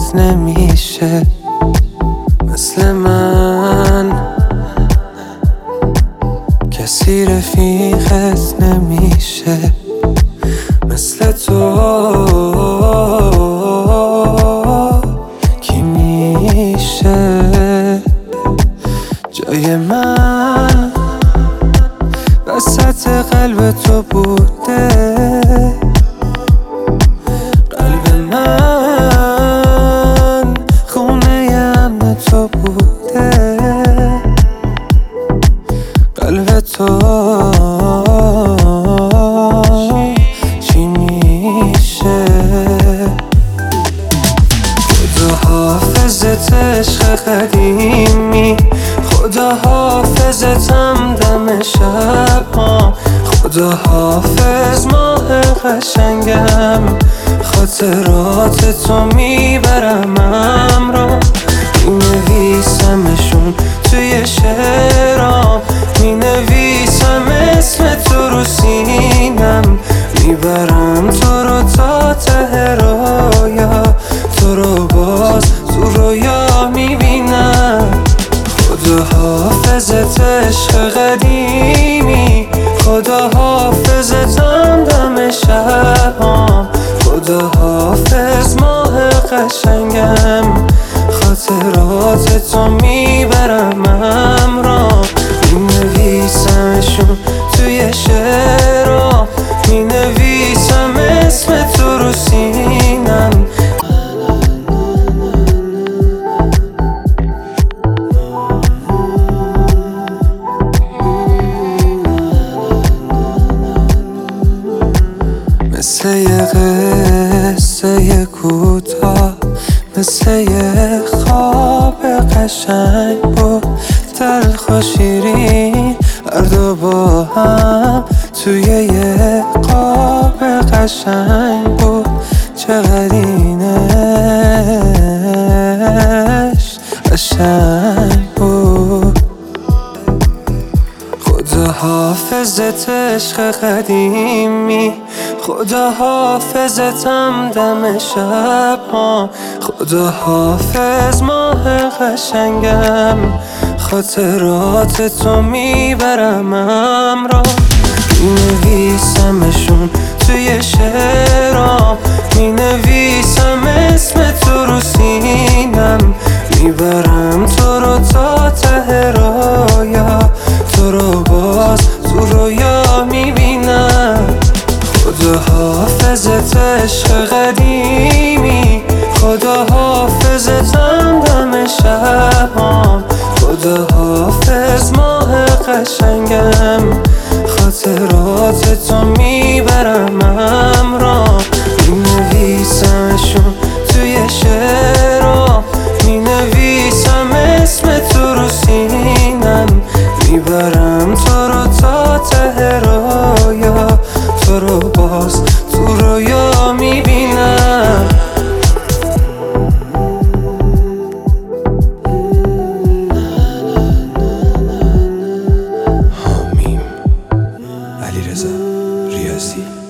رفیقت نمیشه مثل من، کسی رفیقت نمیشه مثل تو. کی میشه جای من وسط قلب تو بوده؟ قلب من خونه امن تو بوده. قلب تو چی میشه؟ خدا حافظت عشق قدیمی، خدا حافظتم دم شب ها، خدا حافظ ماه قشنگم، خاطرات تو میبرم همراه، مینویسمشون توی شعرام، مینویسم اسم تو رو سینم، میبرم تو رو تا ته رویا، تو رو باز تو رویا میبینم. خدا حافظت عشق قدیمی، خدا حافظتم دم شب ها، خدا حافظ ماه قشنگم، خاطرات تو میبرم همراه، مینویسمشون توی شعرها، مینویسم اسم تو رو سینم. مثل یه قصه کوتاه، مثل یه خواب قشنگ بود، تلخ و شیرین هر دو با هم توی یه خواب قشنگ بود. چقدر اینش قشنگ بود. خدا حافظت عشق قدیمی، خدا حافظتم دم شب ها، خدا حافظ ماه قشنگم، خاطرات تو میبرم همراه، مینویسمشون توی شعرها، مینویسم اسم تو رو سینم، میبرم تو رو تا ته رویا، تو رو باز تو رویا میبینم. خدا حافظت عشق قدیمی، خدا حافظتم دم شب ها، خدا حافظ ماه قشنگم، خاطرات تو میبرم همراه، مینویسمشون توی شعرها، مینویسم اسم تو رو سینم، میبرم تو رو تا ته رویا، تو رو باز تو رویا میبینم. حامیم علیرضا ریاضی.